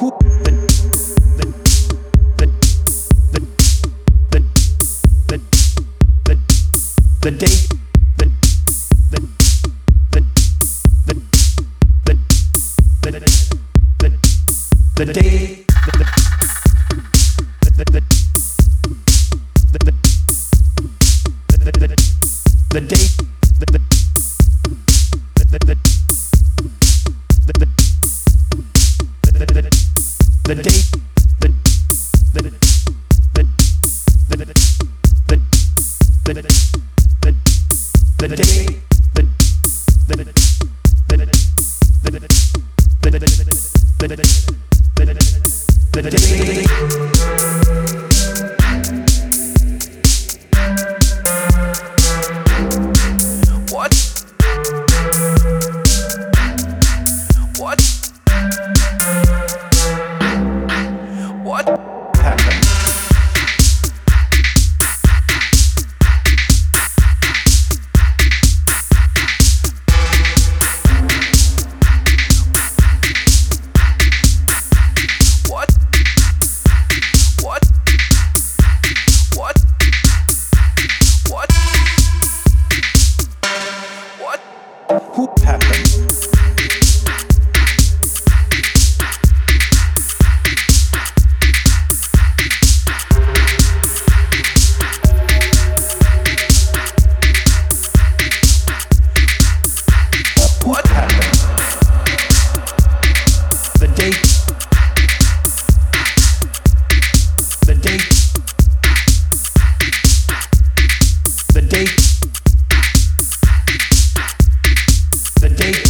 The date, the date, the date, the date. What happened? Who happened? What happened? The date. The date. The date. The date.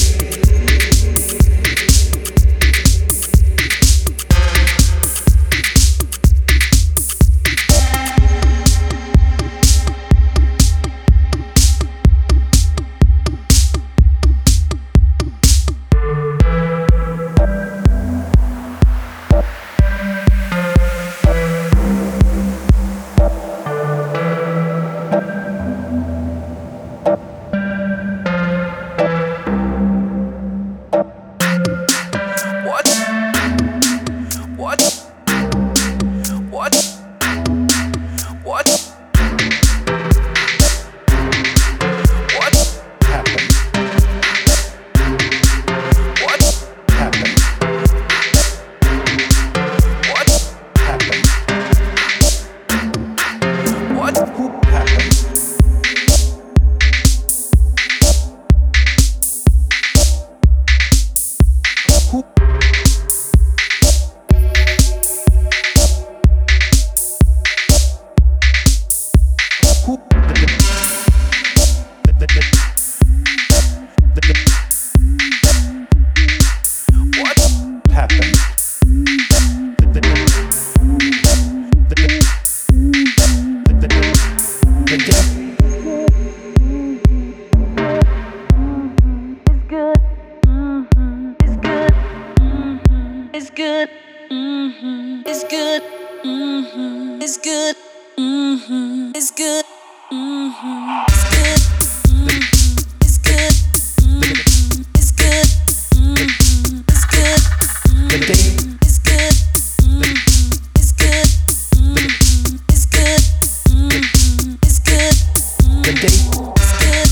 It's good. It's good. It's good. It's good. It's good. It's good. It's good. It's good. The date. It's good. It's good. It's good. It's good. The date. It's good.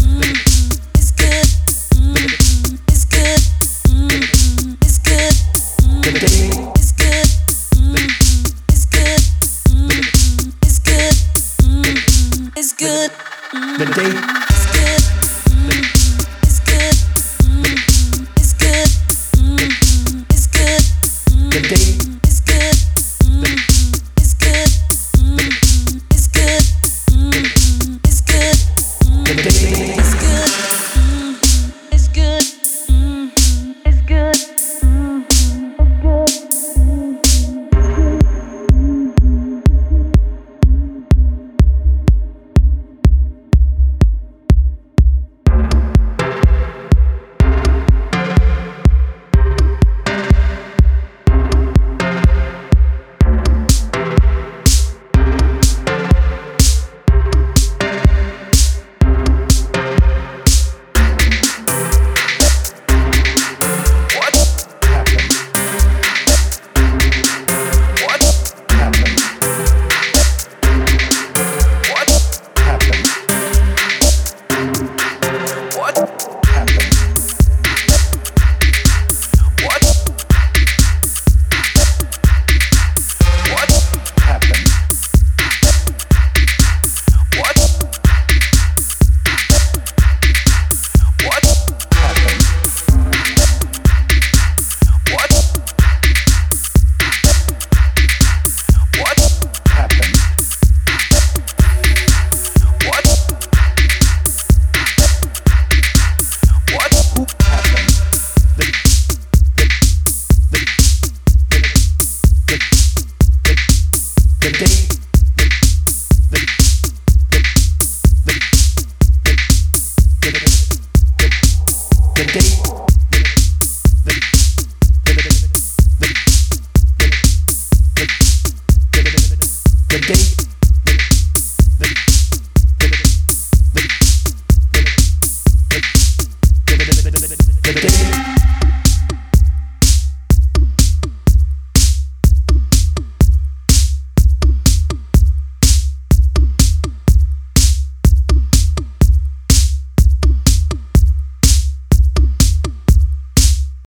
It's good. It's good. It's good. The date. It's good. It's good. It's good. It's good. The date. It's good. It's good. It's good. It's good. The date.